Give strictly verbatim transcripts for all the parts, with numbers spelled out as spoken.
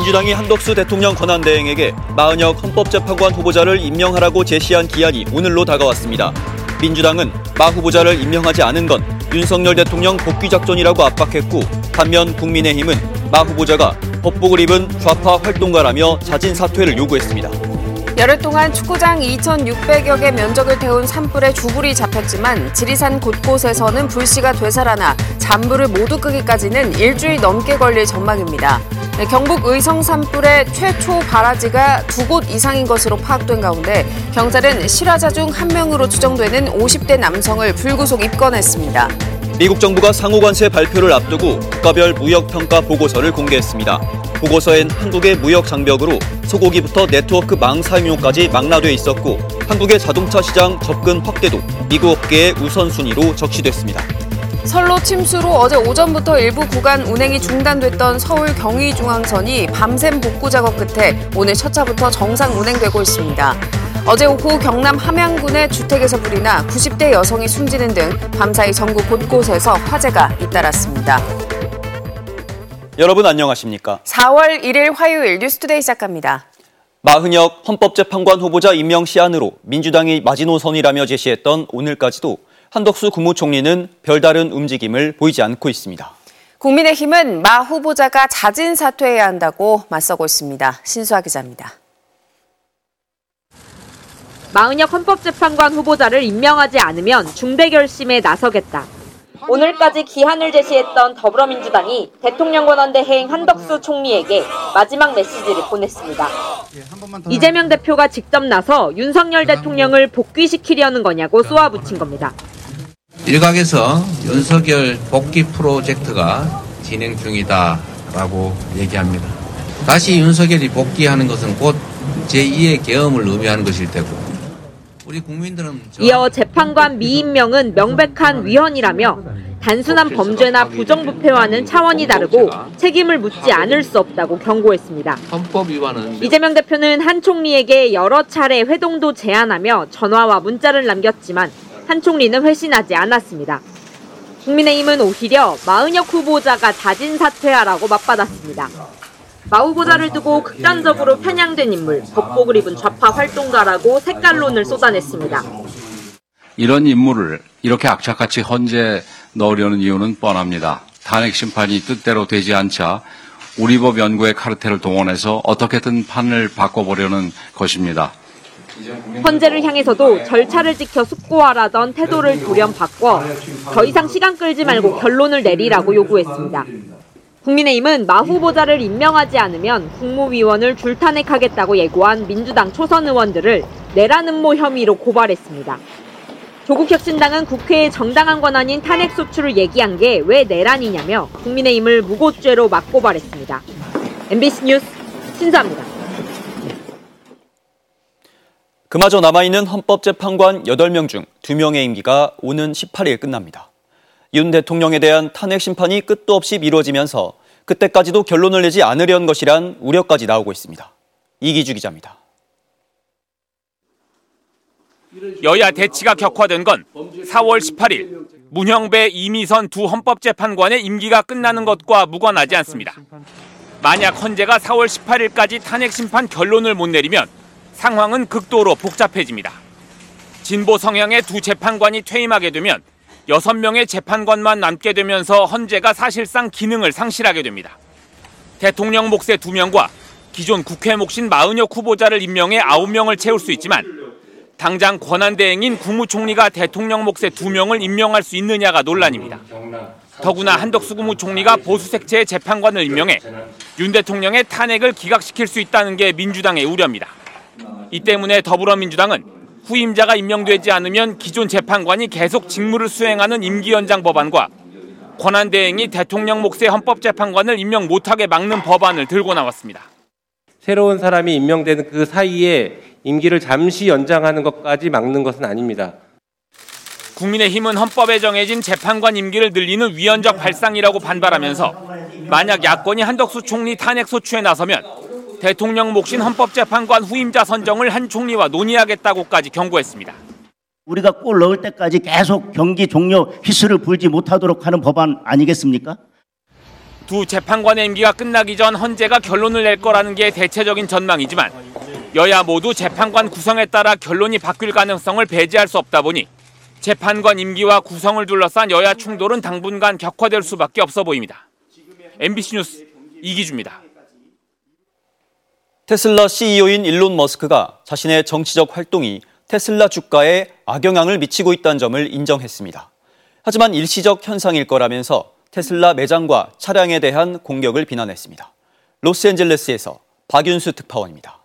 민주당이 한덕수 대통령 권한대행에게 마은혁 헌법재판관 후보자를 임명하라고 제시한 기한이 오늘로 다가왔습니다. 민주당은 마 후보자를 임명하지 않은 건 윤석열 대통령 복귀 작전이라고 압박했고, 반면 국민의힘은 마 후보자가 법복을 입은 좌파 활동가라며 자진 사퇴를 요구했습니다. 열흘 동안 축구장 이천육백여 개 면적을 태운 산불에 주불이 잡혔지만 지리산 곳곳에서는 불씨가 되살아나 잔불을 모두 끄기까지는 일주일 넘게 걸릴 전망입니다. 네, 경북 의성 산불의 최초 발화지가 두 곳 이상인 것으로 파악된 가운데 경찰은 실화자 중 한 명으로 추정되는 오십 대 남성을 불구속 입건했습니다. 미국 정부가 상호관세 발표를 앞두고 국가별 무역평가 보고서를 공개했습니다. 보고서엔 한국의 무역 장벽으로 소고기부터 네트워크 망 사용료까지 망라돼 있었고, 한국의 자동차 시장 접근 확대도 미국 업계의 우선순위로 적시됐습니다. 선로 침수로 어제 오전부터 일부 구간 운행이 중단됐던 서울 경의중앙선이 밤샘 복구 작업 끝에 오늘 첫 차부터 정상 운행되고 있습니다. 어제 오후 경남 함양군의 주택에서 불이 나 구십 대 여성이 숨지는 등 밤사이 전국 곳곳에서 화재가 잇따랐습니다. 여러분 안녕하십니까? 사월 일일 화요일 뉴스투데이 시작합니다. 마은혁 헌법재판관 후보자 임명 시한으로 민주당이 마지노선이라며 제시했던 오늘까지도 한덕수 국무총리는 별다른 움직임을 보이지 않고 있습니다. 국민의힘은 마 후보자가 자진 사퇴해야 한다고 맞서고 있습니다. 신수아 기자입니다. 마은혁 헌법재판관 후보자를 임명하지 않으면 중대결심에 나서겠다. 오늘까지 기한을 제시했던 더불어민주당이 대통령 권한대행 한덕수 총리에게 마지막 메시지를 보냈습니다. 이재명 대표가 직접 나서 윤석열 대통령을 복귀시키려는 거냐고 쏘아붙인 겁니다. 일각에서 윤석열 복귀 프로젝트가 진행 중이다라고 얘기합니다. 다시 윤석열이 복귀하는 것은 곧 제이의 계엄을 의미하는 것일 테고, 우리 국민들은 이어 재판관 미임명은 명백한 위헌이라며 단순한 범죄나 부정부패와는 차원이 다르고 책임을 묻지 않을 수 없다고 경고했습니다. 헌법 위반은 이재명 대표는 한 총리에게 여러 차례 회동도 제안하며 전화와 문자를 남겼지만 한 총리는 회신하지 않았습니다. 국민의힘은 오히려 마은혁 후보자가 자진 사퇴하라고 맞받았습니다. 마 후보자를 두고 극단적으로 편향된 인물, 법복을 입은 좌파 활동가라고 색깔론을 쏟아냈습니다. 이런 인물을 이렇게 악착같이 헌재에 넣으려는 이유는 뻔합니다. 탄핵 심판이 뜻대로 되지 않자 우리 법 연구의 카르텔을 동원해서 어떻게든 판을 바꿔보려는 것입니다. 헌재를 향해서도 절차를 지켜 숙고하라던 태도를 돌연 바꿔 더 이상 시간 끌지 말고 결론을 내리라고 요구했습니다. 국민의힘은 마 후보자를 임명하지 않으면 국무위원을 줄탄핵하겠다고 예고한 민주당 초선 의원들을 내란 음모 혐의로 고발했습니다. 조국혁신당은 국회의 정당한 권한인 탄핵 소추를 얘기한 게 왜 내란이냐며 국민의힘을 무고죄로 맞고발했습니다. 엠비씨 뉴스 신수아입니다. 그마저 남아있는 헌법재판관 여덟 명 중 두 명의 임기가 오는 십팔일 끝납니다. 윤 대통령에 대한 탄핵 심판이 끝도 없이 미뤄지면서 그때까지도 결론을 내지 않으려는 것이란 우려까지 나오고 있습니다. 이기주 기자입니다. 여야 대치가 격화된 건 사월 십팔일 문형배, 이미선 두 헌법재판관의 임기가 끝나는 것과 무관하지 않습니다. 만약 헌재가 사월 십팔일까지 탄핵 심판 결론을 못 내리면 상황은 극도로 복잡해집니다. 진보 성향의 두 재판관이 퇴임하게 되면 여섯 명의 재판관만 남게 되면서 헌재가 사실상 기능을 상실하게 됩니다. 대통령 몫의 두 명과 기존 국회 몫인 마은혁 후보자를 임명해 아홉 명을 채울 수 있지만 당장 권한대행인 국무총리가 대통령 몫의 두 명을 임명할 수 있느냐가 논란입니다. 더구나 한덕수 국무총리가 보수 색채의 재판관을 임명해 윤 대통령의 탄핵을 기각시킬 수 있다는 게 민주당의 우려입니다. 이 때문에 더불어민주당은 후임자가 임명되지 않으면 기존 재판관이 계속 직무를 수행하는 임기 연장 법안과 권한대행이 대통령 몫의 헌법재판관을 임명 못하게 막는 법안을 들고 나왔습니다. 새로운 사람이 임명되는 그 사이에 임기를 잠시 연장하는 것까지 막는 것은 아닙니다. 국민의힘은 헌법에 정해진 재판관 임기를 늘리는 위헌적 발상이라고 반발하면서 만약 야권이 한덕수 총리 탄핵 소추에 나서면 대통령 몫인 헌법재판관 후임자 선정을 한 총리와 논의하겠다고까지 경고했습니다. 우리가 골 넣을 때까지 계속 경기 종료 휘슬을 불지 못하도록 하는 법안 아니겠습니까? 두 재판관의 임기가 끝나기 전 헌재가 결론을 낼 거라는 게 대체적인 전망이지만 여야 모두 재판관 구성에 따라 결론이 바뀔 가능성을 배제할 수 없다 보니 재판관 임기와 구성을 둘러싼 여야 충돌은 당분간 격화될 수밖에 없어 보입니다. 엠비씨 뉴스 이기주입니다. 테슬라 씨이오인 일론 머스크가 자신의 정치적 활동이 테슬라 주가에 악영향을 미치고 있다는 점을 인정했습니다. 하지만 일시적 현상일 거라면서 테슬라 매장과 차량에 대한 공격을 비난했습니다. 로스앤젤레스에서 박윤수 특파원입니다.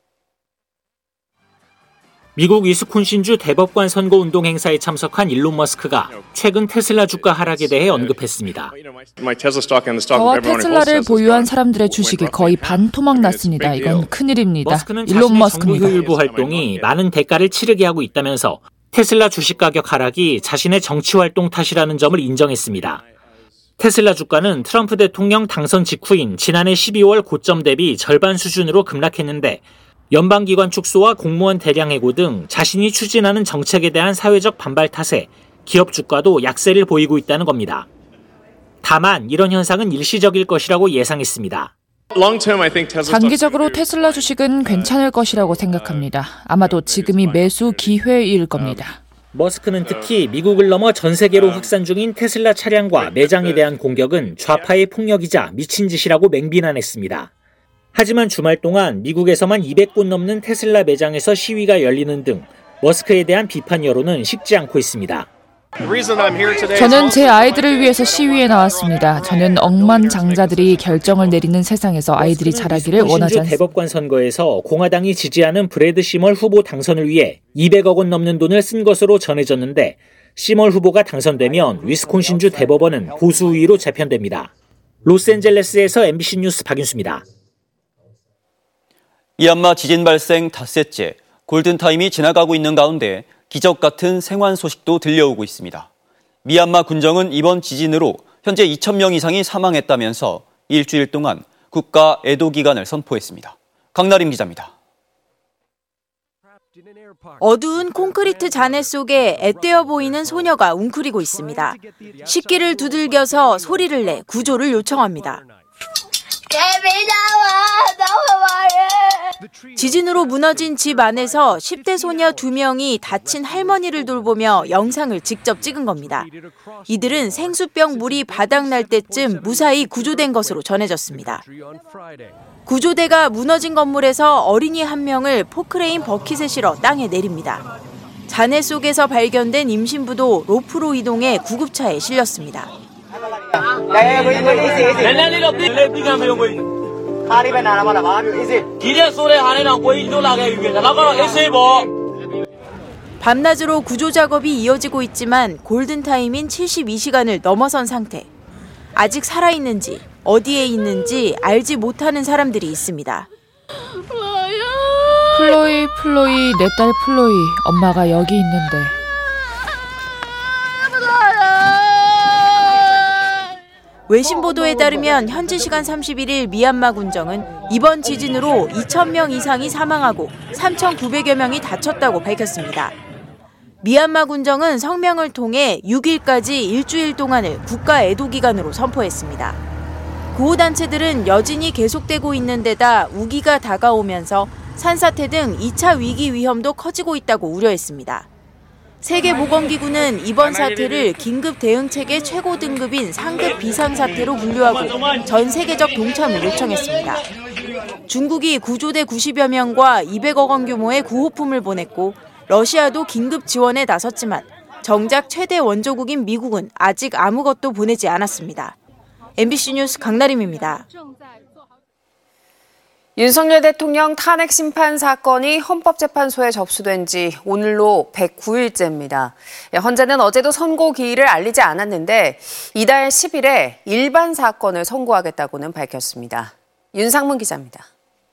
미국 위스콘신주 대법관 선거운동 행사에 참석한 일론 머스크가 최근 테슬라 주가 하락에 대해 언급했습니다. 저와 테슬라를 보유한 사람들의 주식이 거의 반토막 났습니다. 이건 큰일입니다. 머스크는 일론 자신의 머스크입니다. 정부 효율부 활동이 많은 대가를 치르게 하고 있다면서 테슬라 주식 가격 하락이 자신의 정치 활동 탓이라는 점을 인정했습니다. 테슬라 주가는 트럼프 대통령 당선 직후인 지난해 십이월 고점 대비 절반 수준으로 급락했는데 연방기관 축소와 공무원 대량 해고 등 자신이 추진하는 정책에 대한 사회적 반발 탓에 기업 주가도 약세를 보이고 있다는 겁니다. 다만 이런 현상은 일시적일 것이라고 예상했습니다. 장기적으로 테슬라 주식은 괜찮을 것이라고 생각합니다. 아마도 지금이 매수 기회일 겁니다. 머스크는 특히 미국을 넘어 전 세계로 확산 중인 테슬라 차량과 매장에 대한 공격은 좌파의 폭력이자 미친 짓이라고 맹비난했습니다. 하지만 주말 동안 미국에서만 이백 곳 넘는 테슬라 매장에서 시위가 열리는 등 머스크에 대한 비판 여론은 식지 않고 있습니다. 저는 제 아이들을 위해서 시위에 나왔습니다. 저는 억만장자들이 결정을 내리는 세상에서 아이들이 자라기를 원하지 않습니다. 대법관 선거에서 공화당이 지지하는 브래드 시멀 후보 당선을 위해 이백억 원 넘는 돈을 쓴 것으로 전해졌는데 시멀 후보가 당선되면 위스콘신주 대법원은 보수 우위로 재편됩니다. 로스앤젤레스에서 엠비씨 뉴스 박윤수입니다. 미얀마 지진 발생 닷새째, 골든타임이 지나가고 있는 가운데 기적 같은 생還소식도 들려오고 있습니다. 미얀마 군정은 이번 지진으로 현재 이천 명 이상이 사망했다면서 일주일 동안 국가 애도 기간을 선포했습니다. 강나림 기자입니다. 어두운 콘크리트 잔해 속에 앳되어 보이는 소녀가 웅크리고 있습니다. 식기를 두들겨서 소리를 내 구조를 요청합니다. 지진으로 무너진 집 안에서 십 대 소녀 두 명이 다친 할머니를 돌보며 영상을 직접 찍은 겁니다. 이들은 생수병 물이 바닥날 때쯤 무사히 구조된 것으로 전해졌습니다. 구조대가 무너진 건물에서 어린이 한 명을 포크레인 버킷에 실어 땅에 내립니다. 잔해 속에서 발견된 임신부도 로프로 이동해 구급차에 실렸습니다. 밤낮으로 구조 작업이 이어지고 있지만 골든타임인 칠십이 시간을 넘어선 상태. 아직 살아있는지 어디에 있는지 알지 못하는 사람들이 있습니다. 플로이, 플로이, 내 딸 플로이, 엄마가 여기 있는데. 외신 보도에 따르면 현지 시간 삼십일 일 미얀마 군정은 이번 지진으로 이천 명 이상이 사망하고 삼천구백여 명이 다쳤다고 밝혔습니다. 미얀마 군정은 성명을 통해 육 일까지 일주일 동안을 국가 애도 기간으로 선포했습니다. 구호단체들은 여진이 계속되고 있는 데다 우기가 다가오면서 산사태 등 이 차 위기 위험도 커지고 있다고 우려했습니다. 세계보건기구는 이번 사태를 긴급 대응체계 최고 등급인 상급 비상사태로 분류하고 전 세계적 동참을 요청했습니다. 중국이 구조대 구십여 명과 이백억 원 규모의 구호품을 보냈고 러시아도 긴급 지원에 나섰지만 정작 최대 원조국인 미국은 아직 아무것도 보내지 않았습니다. 엠비씨 뉴스 강나림입니다. 윤석열 대통령 탄핵 심판 사건이 헌법재판소에 접수된 지 오늘로 백구 일째입니다. 헌재는 어제도 선고 기일을 알리지 않았는데 이달 십 일에 일반 사건을 선고하겠다고는 밝혔습니다. 윤상문 기자입니다.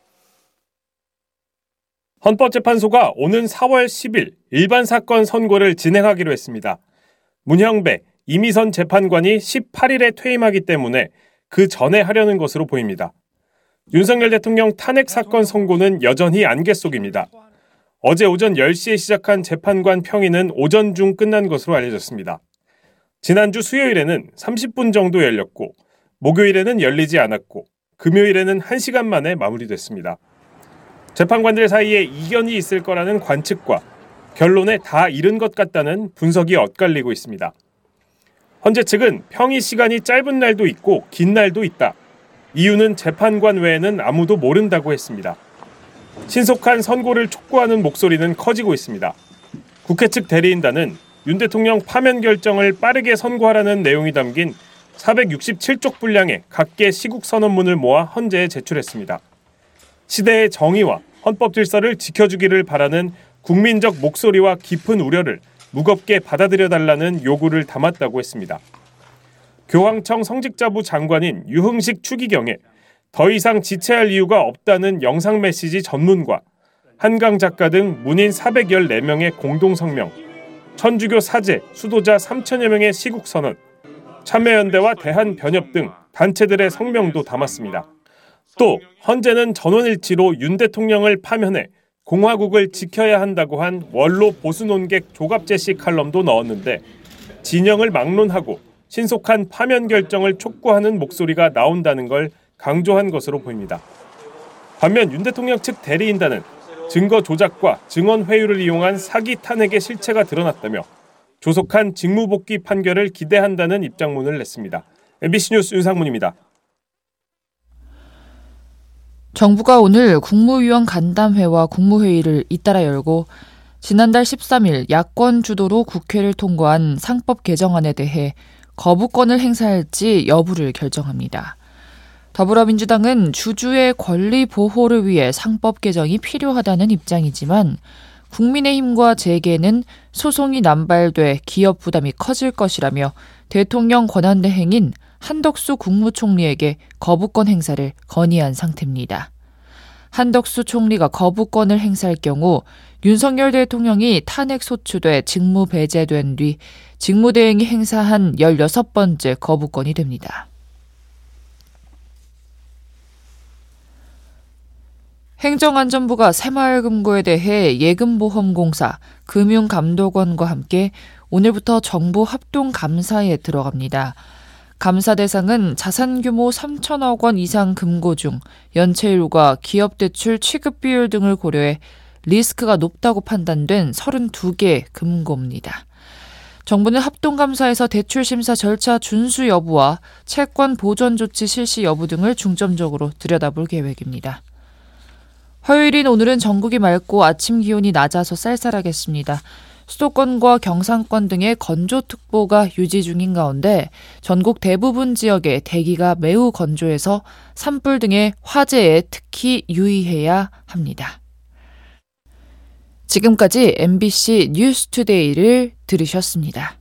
헌법재판소가 오는 사월 십일 일반 사건 선고를 진행하기로 했습니다. 문형배, 이미선 재판관이 십팔 일에 퇴임하기 때문에 그 전에 하려는 것으로 보입니다. 윤석열 대통령 탄핵 사건 선고는 여전히 안개 속입니다. 어제 오전 열 시에 시작한 재판관 평의는 오전 중 끝난 것으로 알려졌습니다. 지난주 수요일에는 삼십 분 정도 열렸고 목요일에는 열리지 않았고 금요일에는 한 시간 만에 마무리됐습니다. 재판관들 사이에 이견이 있을 거라는 관측과 결론에 다 이른 것 같다는 분석이 엇갈리고 있습니다. 헌재 측은 평의 시간이 짧은 날도 있고 긴 날도 있다. 이유는 재판관 외에는 아무도 모른다고 했습니다. 신속한 선고를 촉구하는 목소리는 커지고 있습니다. 국회 측 대리인단은 윤 대통령 파면 결정을 빠르게 선고하라는 내용이 담긴 사백육십칠 쪽 분량의 각계 시국 선언문을 모아 헌재에 제출했습니다. 시대의 정의와 헌법 질서를 지켜주기를 바라는 국민적 목소리와 깊은 우려를 무겁게 받아들여달라는 요구를 담았다고 했습니다. 교황청 성직자부 장관인 유흥식 추기경에 더 이상 지체할 이유가 없다는 영상 메시지 전문과 한강 작가 등 문인 사백십사 명의 공동성명, 천주교 사제, 수도자 삼천여 명의 시국선언, 참여연대와 대한변협 등 단체들의 성명도 담았습니다. 또 헌재는 전원일치로 윤 대통령을 파면해 공화국을 지켜야 한다고 한 원로 보수 논객 조갑재 씨 칼럼도 넣었는데 진영을 막론하고 신속한 파면 결정을 촉구하는 목소리가 나온다는 걸 강조한 것으로 보입니다. 반면 윤 대통령 측 대리인단은 증거 조작과 증언 회유를 이용한 사기 탄핵의 실체가 드러났다며 조속한 직무복귀 판결을 기대한다는 입장문을 냈습니다. 엠비씨 뉴스 윤상문입니다. 정부가 오늘 국무위원 간담회와 국무회의를 잇따라 열고 지난달 십삼 일 야권 주도로 국회를 통과한 상법 개정안에 대해 거부권을 행사할지 여부를 결정합니다. 더불어민주당은 주주의 권리 보호를 위해 상법 개정이 필요하다는 입장이지만 국민의힘과 재계는 소송이 남발돼 기업 부담이 커질 것이라며 대통령 권한대행인 한덕수 국무총리에게 거부권 행사를 건의한 상태입니다. 한덕수 총리가 거부권을 행사할 경우 윤석열 대통령이 탄핵 소추돼 직무 배제된 뒤 직무대행이 행사한 열여섯 번째 거부권이 됩니다. 행정안전부가 새마을금고에 대해 예금보험공사, 금융감독원과 함께 오늘부터 정부 합동감사에 들어갑니다. 감사 대상은 자산규모 삼천억 원 이상 금고 중 연체율과 기업대출 취급비율 등을 고려해 리스크가 높다고 판단된 서른두 개 금고입니다. 정부는 합동감사에서 대출 심사 절차 준수 여부와 채권 보전 조치 실시 여부 등을 중점적으로 들여다볼 계획입니다. 화요일인 오늘은 전국이 맑고 아침 기온이 낮아서 쌀쌀하겠습니다. 수도권과 경상권 등의 건조특보가 유지 중인 가운데 전국 대부분 지역에 대기가 매우 건조해서 산불 등의 화재에 특히 유의해야 합니다. 지금까지 엠비씨 뉴스투데이를 들으셨습니다.